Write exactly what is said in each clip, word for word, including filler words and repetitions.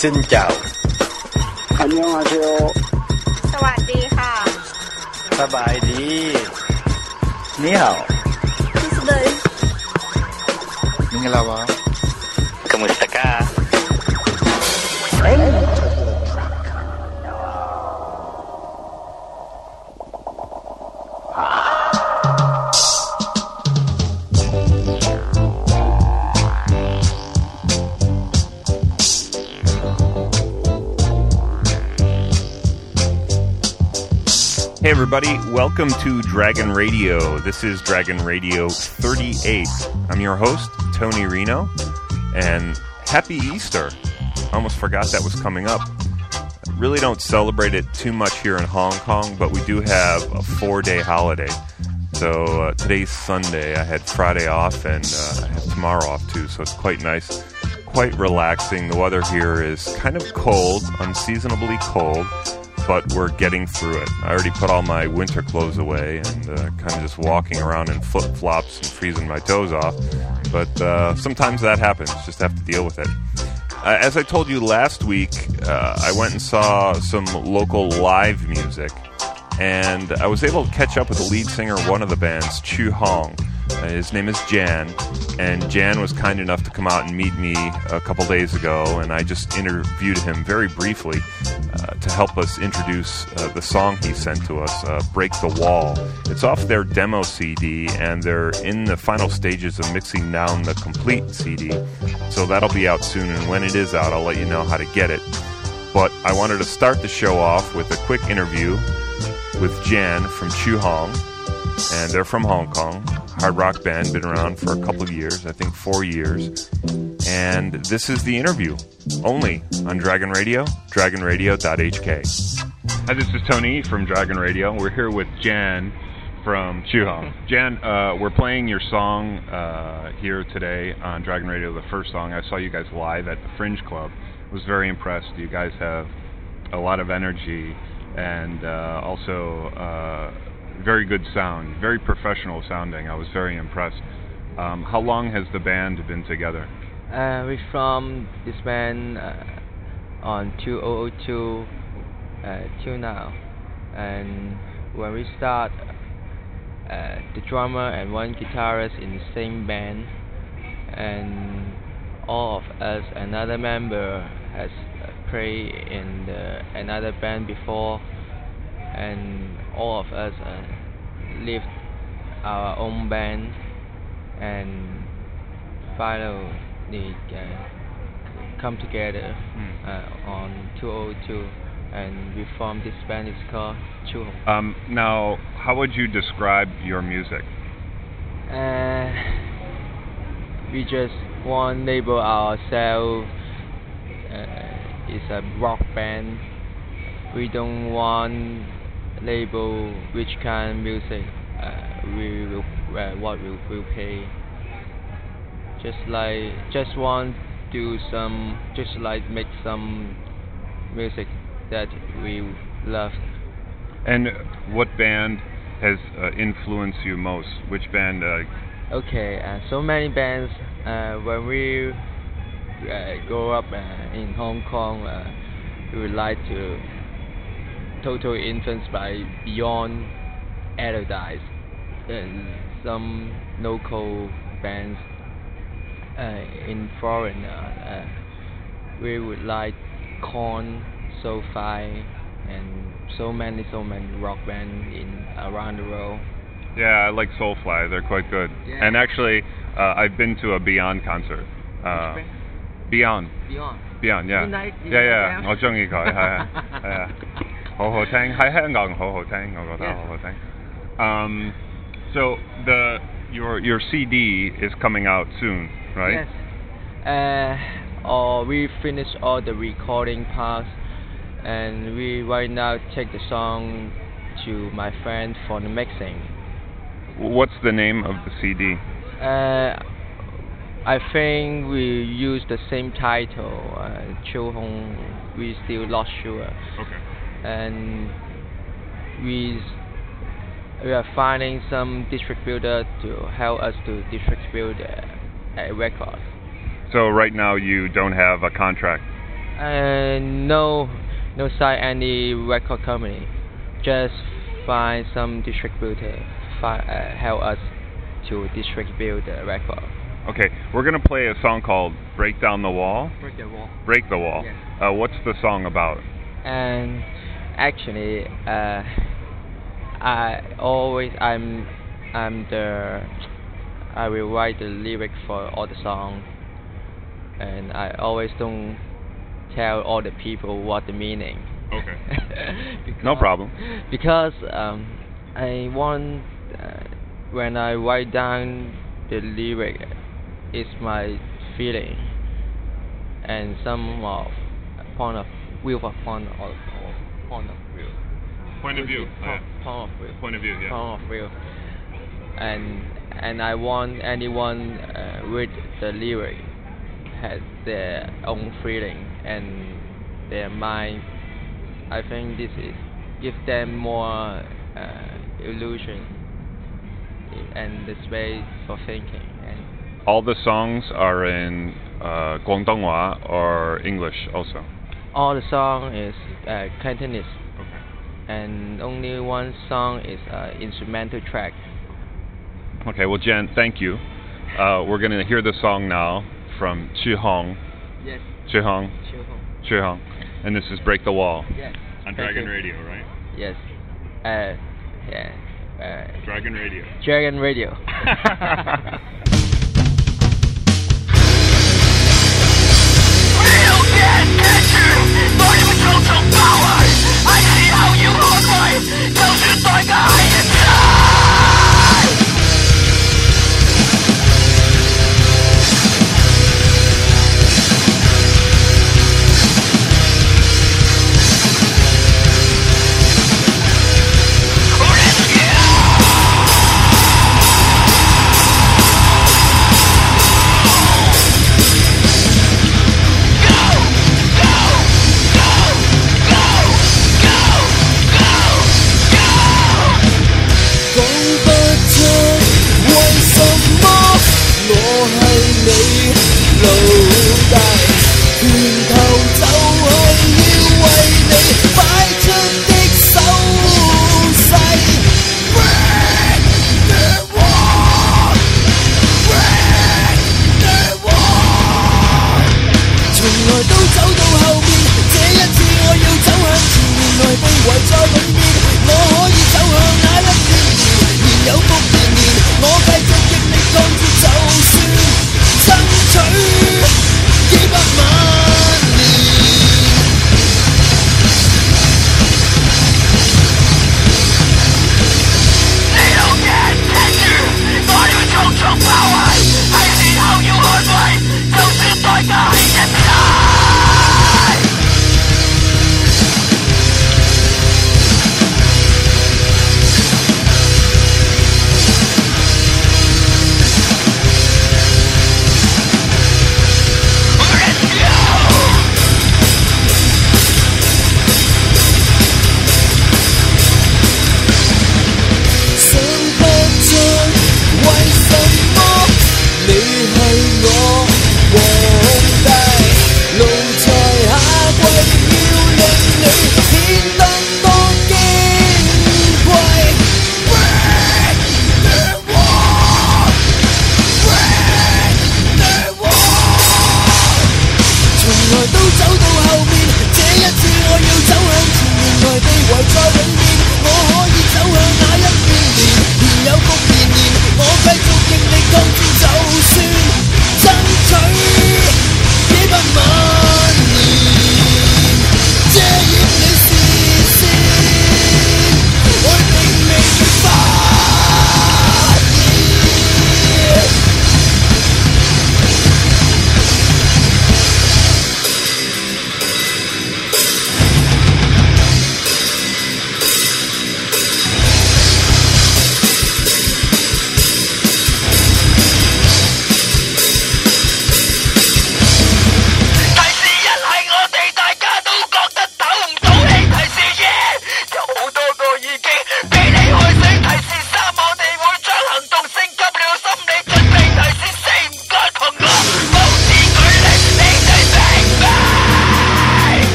Xin chào. 안녕하세요. สวัสดีค่ะสบายดี Ni hao. Tuesday Mingalawa. Kamusta ka? Hey everybody, welcome to Dragon Radio. This is Dragon Radio thirty-eight. I'm your host, Tony Reno, and happy Easter. I almost forgot that was coming up. I really don't celebrate it too much here in Hong Kong, but we do have a four-day holiday. So uh, today's Sunday. I had Friday off, and uh, I have tomorrow off too, so it's quite nice, quite relaxing. The weather here is kind of cold, unseasonably cold, but we're getting through it. I already put all my winter clothes away and uh, kind of just walking around in flip-flops and freezing my toes off. But uh, sometimes that happens. Just have to deal with it. Uh, as I told you last week, uh, I went and saw some local live music, and I was able to catch up with the lead singer of one of the bands, Chu Hong. Uh, his name is Jan, and Jan was kind enough to come out and meet me a couple days ago, and I just interviewed him very briefly uh, to help us introduce uh, the song he sent to us, uh, Break the Wall. It's off their demo C D, and they're in the final stages of mixing down the complete C D, so that'll be out soon, and when it is out, I'll let you know how to get it. But I wanted to start the show off with a quick interview with Jan from Chu Hong, and they're from Hong Kong. Hard rock band, been around for a couple of years, I think four years. And this is the interview, only on Dragon Radio, dragon radio dot h k. Hi, this is Tony from Dragon Radio. We're here with Jan from Chu Hong. Jan, uh, we're playing your song uh, here today on Dragon Radio, the first song. I saw you guys live at the Fringe Club. I was very impressed. You guys have a lot of energy and uh, also uh, very good sound, very professional sounding. I was very impressed. Um, how long has the band been together? Uh, we formed this band uh, on two thousand two uh, till now, and when we start, uh, the drummer and one guitarist in the same band, and all of us, another member has played in the, another band before, and all of us uh, lived our own band, and finally uh, come together mm. uh, on two thousand two, and we formed this band. It's called Chu Hong. Um, now, how would you describe your music? Uh, we just want to label ourselves uh, it's a rock band. We don't want label which kind of music uh, we will uh, what we will play. Just like just want do some just like make some music that we love. And what band has uh, influenced you most? Which band? Uh... Okay, uh, so many bands. Uh, when we uh, grow up uh, in Hong Kong, uh, we would like to totally influenced by Beyond Paradise and some local bands uh, in foreign. Uh, uh, we would like Korn, Soulfly, and so many, so many rock bands in around the world. Yeah, I like Soulfly. They're quite good. Yeah. And actually, uh, I've been to a Beyond concert. Uh, Beyond. Beyond. Beyond, yeah. You like- you yeah, like yeah. 我中意佢，係啊，係啊，好好聽，喺香港好好聽，我覺得好好聽。Um, so the your your C D is coming out soon, right? Yes. Uh, or we finished all the recording parts, and we right now take the song to my friend for the mixing. What's the name of the C D? Uh, I think we use the same title, uh, Chu Hong. We still not sure. Okay. And we we are finding some distributor to help us to distribute uh, a record. So right now you don't have a contract? And no, no sign any record company. Just find some distributor, fi- uh, help us to distribute the record. Okay, we're gonna play a song called "Break Down the Wall." Break the wall. Break the Wall. Yes. Uh, what's the song about? And actually, uh, I always I'm I'm the I will write the lyric for all the songs, and I always don't tell all the people what the meaning. Okay. because, No problem. Because um, I want uh, when I write down the lyric, it's my feeling and some of point of view of point of point of view. Point of view. Point, point of view. Point of view. Yeah. Point of view. And and I want anyone uh, read the lyric has their own feeling and their mind. I think this is give them more uh, illusion and the space for thinking. And All the songs are in uh, Guangdonghua or English also. all the song is uh, Cantonese, Okay. and only one song is uh, instrumental track. Okay. Well, Jen, thank you. Uh, we're gonna hear the song now from Chi Hong. Yes. Chi Hong. Chill home. Chi Hong. And this is "Break the Wall" Yes. on Thank Dragon you. Radio, right? Yes. Uh, yeah. Uh, Dragon Radio. Dragon Radio.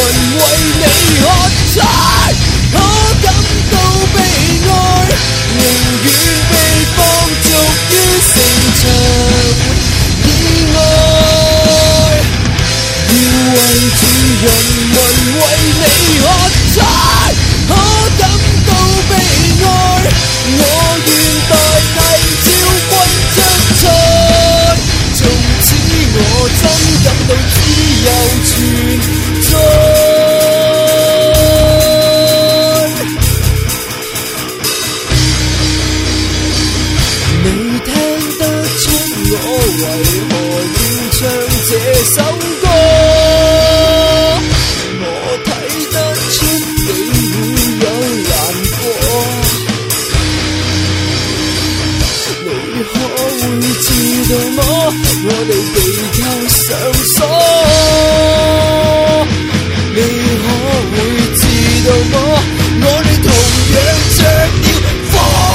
為你喝彩，可感到悲哀，寧願被放逐於城牆以外，要為住人民為你喝彩，可感到悲哀，我願代替朝君出賽，從此我真感到自由存在。你聽得出我為何要唱這首歌，我睇得出你會有難過，你可會知道麼？我哋被扣上鎖，你可會知道麼？我哋同樣着了火。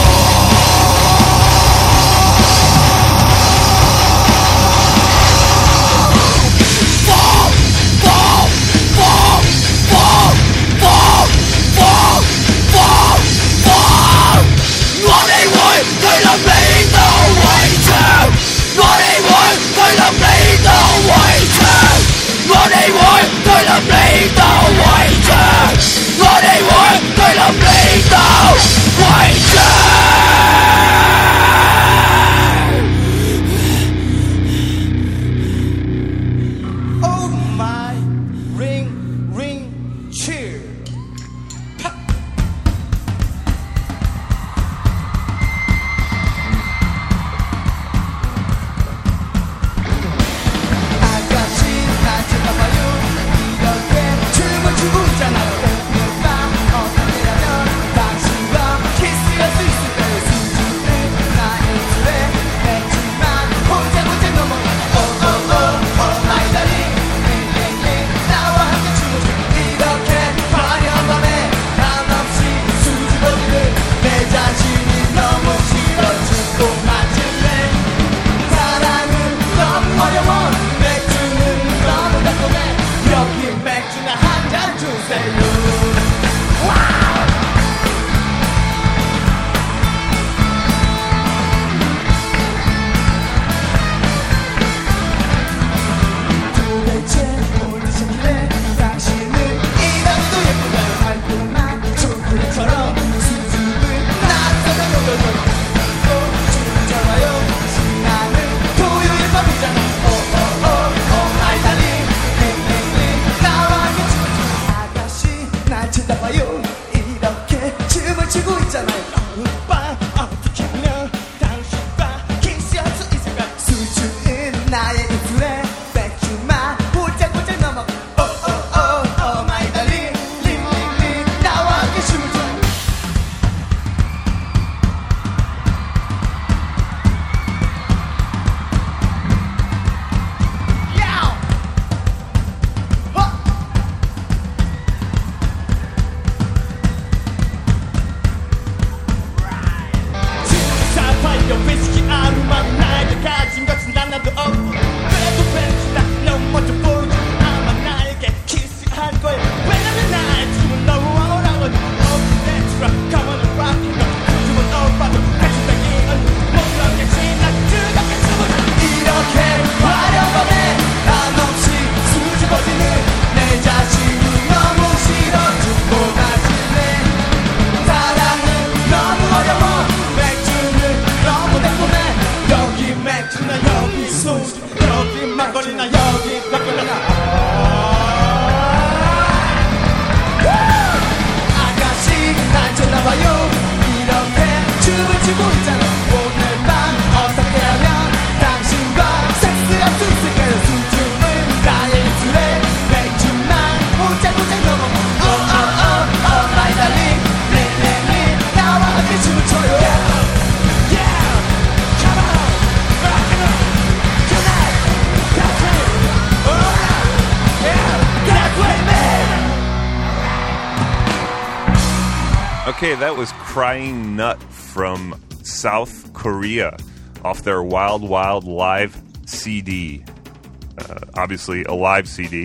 Okay, that was Crying Nut from South Korea off their Wild Wild Live C D. Uh, obviously a live C D.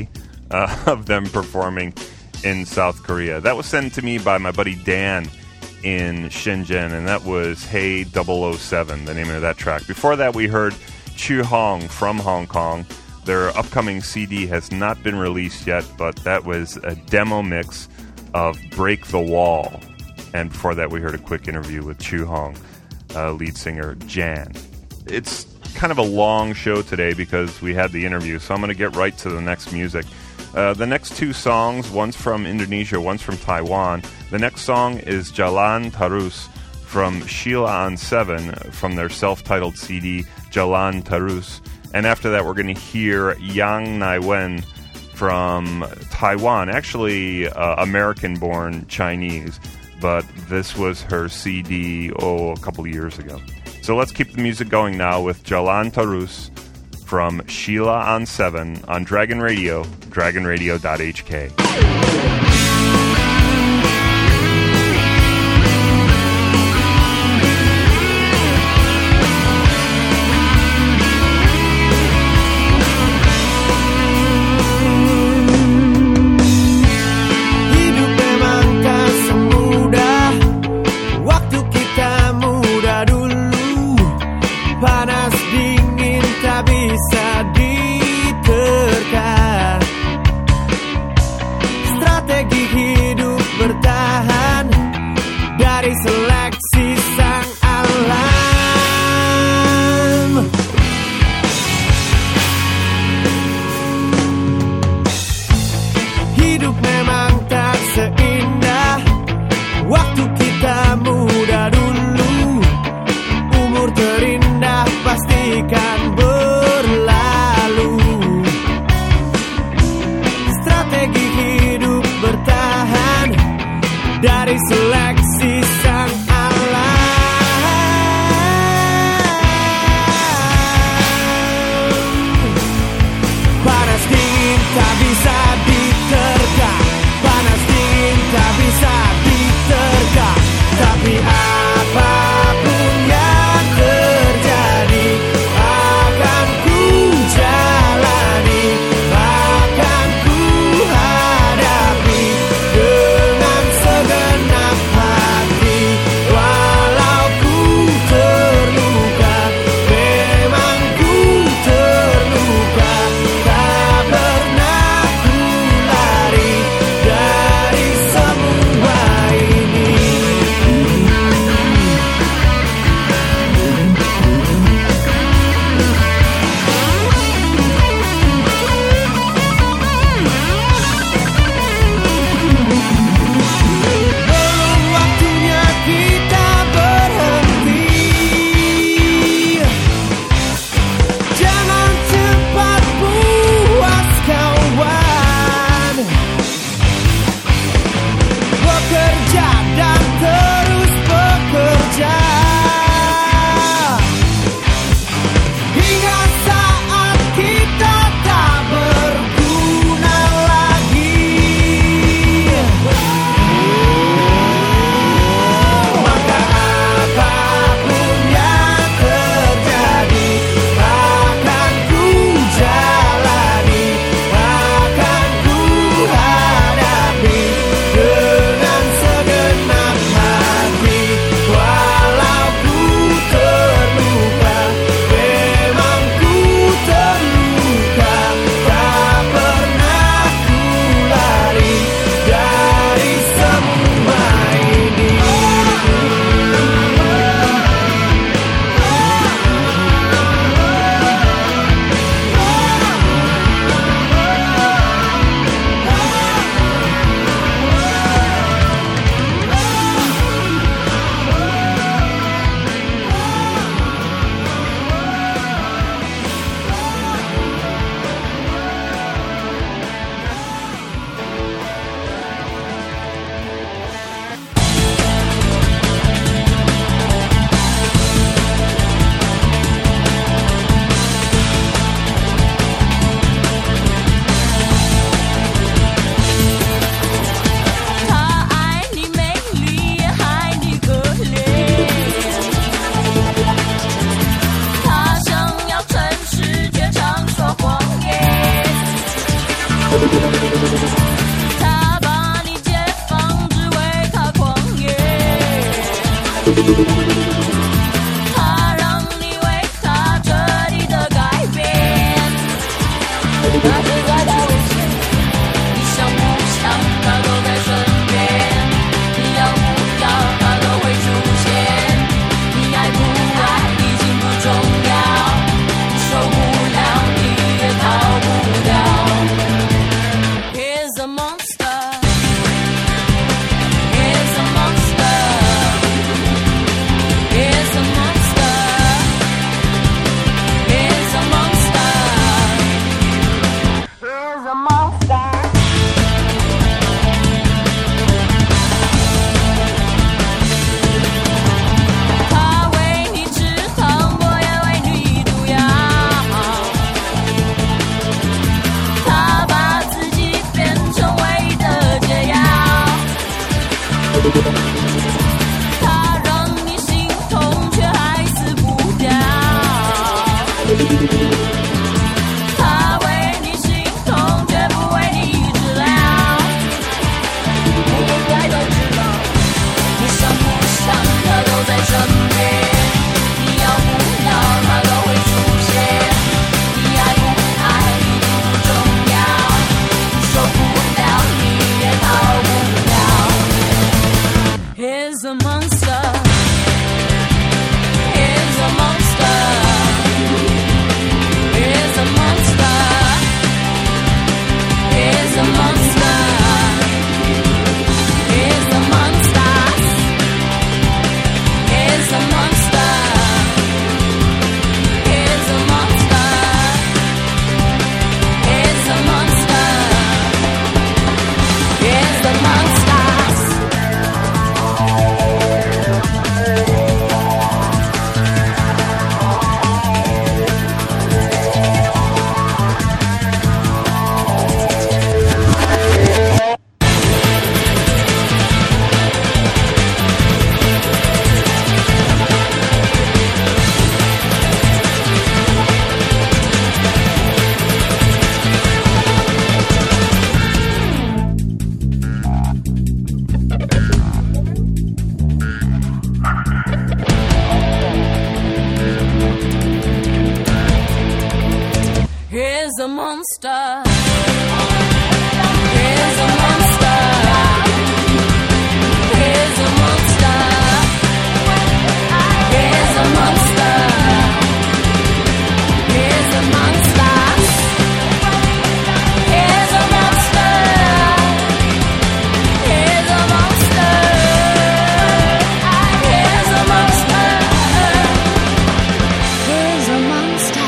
uh, of them performing in South Korea. That was sent to me by my buddy Dan in Shenzhen, and that was Hey double oh seven, the name of that track. Before that, we heard Chu Hong from Hong Kong. Their upcoming C D has not been released yet, but that was a demo mix of Break the Wall. And before that, we heard a quick interview with Chu Hong, uh, lead singer Jan. It's kind of a long show today because we had the interview, so I'm going to get right to the next music. Uh, the next two songs, one's from Indonesia, one's from Taiwan. The next song is Jalan Terus from Sheila on seven from their self-titled C D, Jalan Terus. And after that, we're going to hear Yang Nai-wen from Taiwan, actually uh, American-born Chinese, but this was her C D, oh, a couple of years ago. So let's keep the music going now with Jalan Terus from Sheila on seven on Dragon Radio, dragon radio dot h k. Strategi 他把你解放，只为他狂野。他让你为他彻底的改变。他只在他危险，你想不想他都在身边。你要不要他都会出现。你爱不爱已经不重要，你受不了你也逃不掉。He's a monster. He's a monster. He's a monster. He's a monster. He's a monster.他为你吃糖，我也为你毒药。他把自己变成唯一的解药。他让你心痛，却还死不掉。他为你心痛，却不为你治疗。你应该都知道，你想不想他都在身边。你要不要他都会出现。你爱不爱已经不重要，你受不了你也逃不了。He's a monster. He's a monster. He's a monster. He's a monster. He's a monster. He's a monster. He's a monster. He's a monster. He's a monster. He's a monster. He's a monster. He's a monster. He's a monster. He's a monster. He's a monster. He's a monster. He's a monster. He's a monster.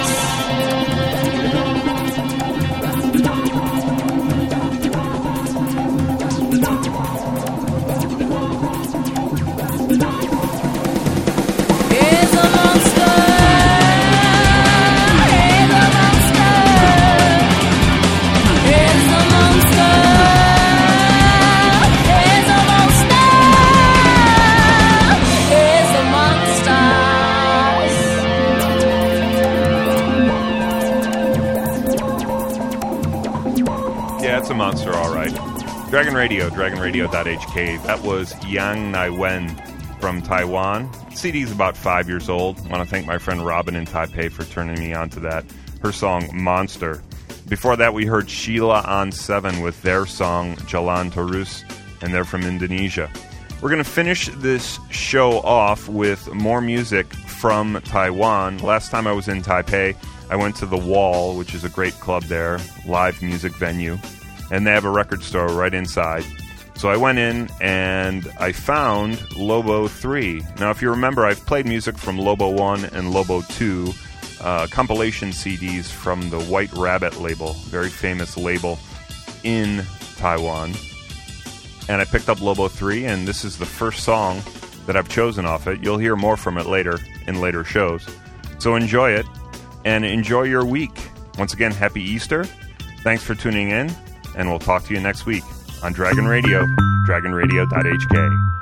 Yeah, it's a monster, all right. Dragon Radio, dragon radio dot h k. That was Yang Nai Wen from Taiwan. C D's about five years old. I want to thank my friend Robin in Taipei for turning me on to that. Her song, Monster. Before that, we heard Sheila on seven with their song, Jalan Terus, and they're from Indonesia. We're going to finish this show off with more music from Taiwan. Last time I was in Taipei, I went to The Wall, which is a great club there, live music venue, and they have a record store right inside. So I went in and I found Lobo three. Now, if you remember, I've played music from Lobo one and Lobo two, uh, compilation C Ds from the White Rabbit label, very famous label in Taiwan. And I picked up Lobo three, and this is the first song that I've chosen off it. You'll hear more from it later in later shows. So enjoy it, and enjoy your week. Once again, happy Easter. Thanks for tuning in, and we'll talk to you next week on Dragon Radio, dragon radio dot h k.